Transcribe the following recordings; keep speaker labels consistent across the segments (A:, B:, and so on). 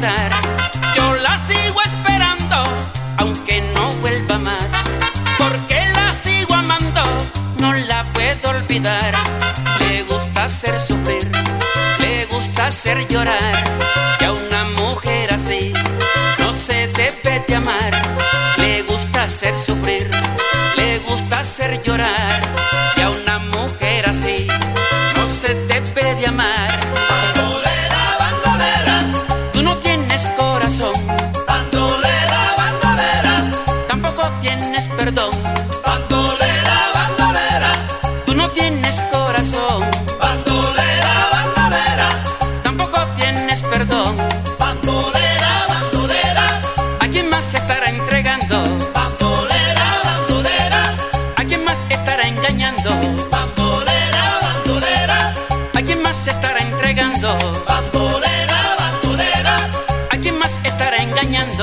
A: olvidar. Yo la sigo esperando, aunque no vuelva más, porque la sigo amando, no la puedo olvidar. Le gusta hacer sufrir, le gusta hacer llorar, y a una mujer así no se debe de amar. Le gusta hacer sufrir, le gusta hacer llorar, y a una mujer así no se debe de amar.
B: Bandolera, bandolera,
A: Tú no tienes corazón,
B: bandolera, bandolera,
A: tampoco tienes perdón.
B: bandolera, bandolera,
A: Tú no tienes corazón,
B: bandolera, bandolera,
A: tampoco tienes perdón.
B: bandolera, bandolera,
A: ¿A quién más se estará entregando?
B: bandolera, bandolera,
A: ¿A quién más estará engañando?
B: bandolera, bandolera,
A: ¿A quién más se estará entregando?
B: bandolera, bandolera.
A: ¿A quién más estará engañando?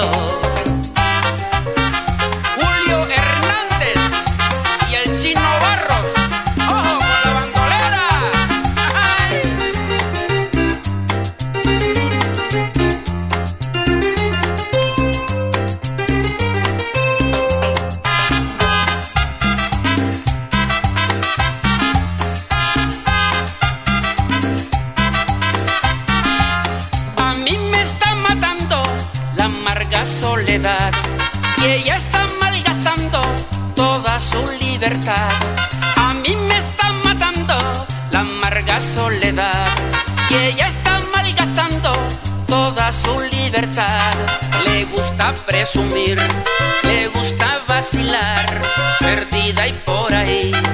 A: Julio Hernández y el Chino Barros. ¡Ojo con la bandolera! ¡Ay! A mí me está matando la amarga soledad, y ella está malgastando toda su libertad. A mí me está matando la amarga soledad, y ella está malgastando toda su libertad. Le gusta presumir, le gusta vacilar, perdida y por ahí